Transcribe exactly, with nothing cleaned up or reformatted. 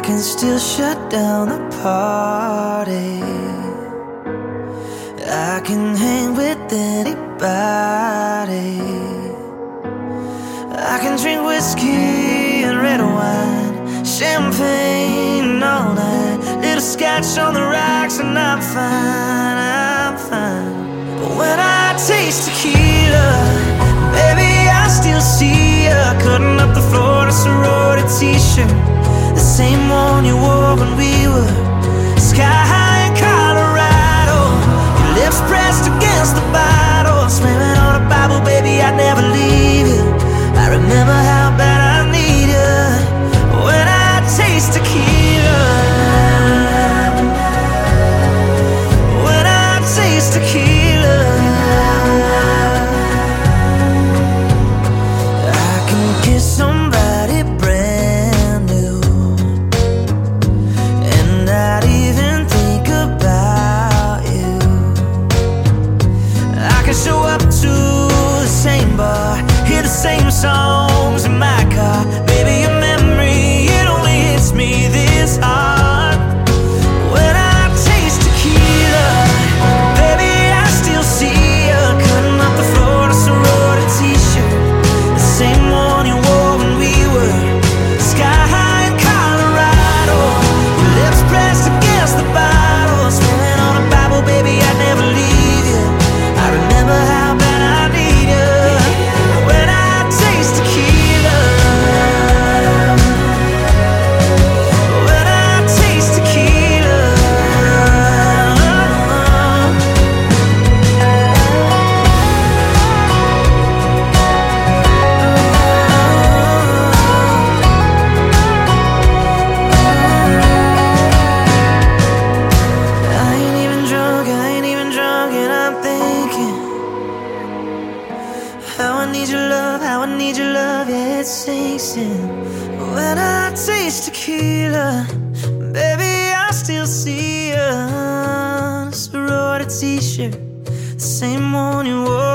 can still shut down the party. I can hang with anybody. I can drink whiskey and red wine, champagne all night, little scotch on the rocks, and I'm fine, I'm fine. But when I taste tequila, baby, I still see ya cutting up the floor in a sorority t-shirt, the same one you wore when we were sky high in Colorado. Your lips pressed against the bottle, slamming on a Bible, baby, I'd never leave you. I remember how bad I need you when I taste tequila. When I taste tequila, I can kiss somebody brand new and not even think about you. I can show up to the same bar, hear the same songs in my car. Baby, your memory, it only hits me this hard. When I taste tequila, baby, I still see you cutting up the floor in a sorority t-shirt, the same one you wore when we were sky high in Colorado. Your lips pressed against the bottle, smelling on a Bible, baby, I'd never leave you. I remember how bad I need you when I taste tequila. When I taste tequila. I ain't even drunk, I ain't even drunk, and I'm thinking how I need your love, how I need your love, yeah, it sinks in. When I taste tequila, baby, I still see you in a sorority t-shirt, the same one you wore